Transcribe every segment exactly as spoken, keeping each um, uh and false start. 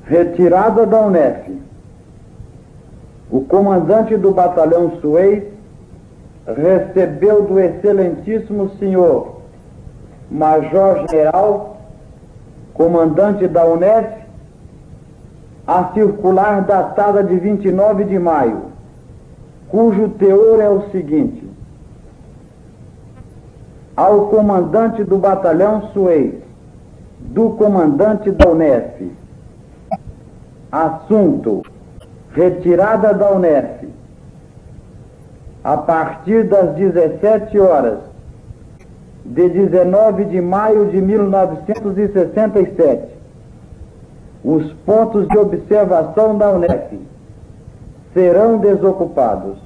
Retirada da UNEF. O comandante do batalhão Suez recebeu do excelentíssimo senhor Major-General, comandante da UNEF, a circular datada de vinte e nove de maio, cujo teor é o seguinte: ao comandante do batalhão Suez, do comandante da UNEF, assunto: retirada da UNEF, a partir das dezessete horas de dezenove de maio de mil novecentos e sessenta e sete, os pontos de observação da UNEF serão desocupados.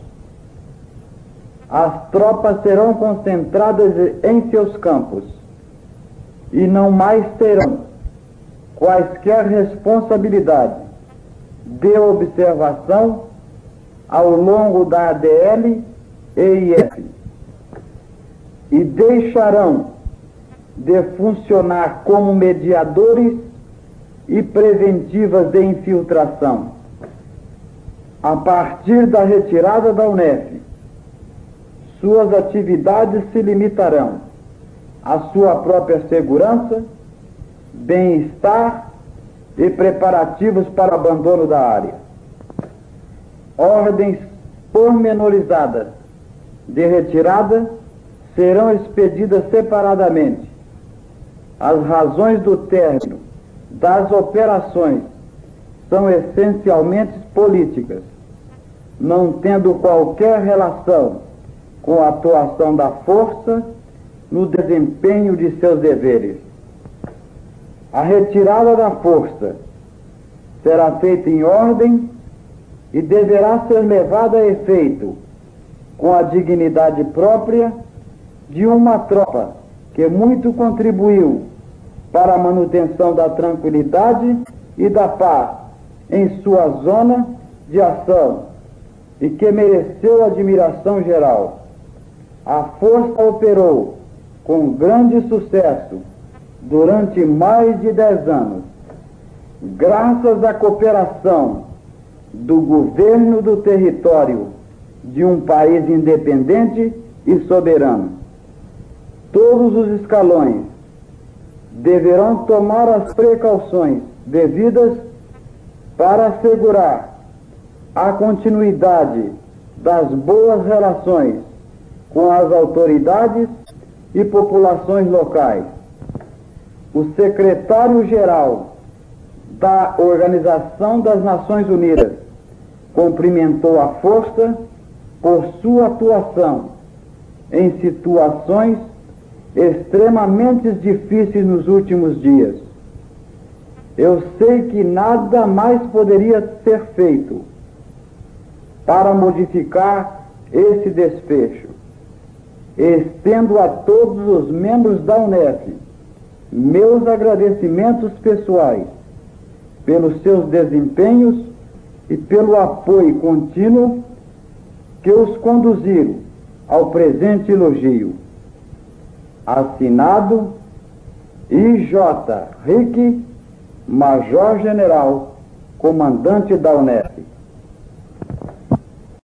As tropas serão concentradas em seus campos e não mais terão quaisquer responsabilidade de observação ao longo da A D L e I F, e deixarão de funcionar como mediadores e preventivas de infiltração. A partir da retirada da UNEF, suas atividades se limitarão à sua própria segurança, bem-estar e preparativos para abandono da área. Ordens pormenorizadas de retirada serão expedidas separadamente. As razões do término das operações são essencialmente políticas, não tendo qualquer relação com a atuação da força no desempenho de seus deveres. A retirada da força será feita em ordem e deverá ser levada a efeito com a dignidade própria de uma tropa que muito contribuiu para a manutenção da tranquilidade e da paz em sua zona de ação e que mereceu admiração geral. A força operou com grande sucesso durante mais de dez anos, graças à cooperação do governo do território de um país independente e soberano. Todos os escalões deverão tomar as precauções devidas para assegurar a continuidade das boas relações com as autoridades e populações locais. O secretário-geral da Organização das Nações Unidas cumprimentou a força por sua atuação em situações extremamente difíceis nos últimos dias. Eu sei que nada mais poderia ser feito para modificar esse desfecho. Estendo a todos os membros da UNEF meus agradecimentos pessoais pelos seus desempenhos e pelo apoio contínuo que os conduziram ao presente elogio. Assinado I J Rick, Major-General, Comandante da UNEF.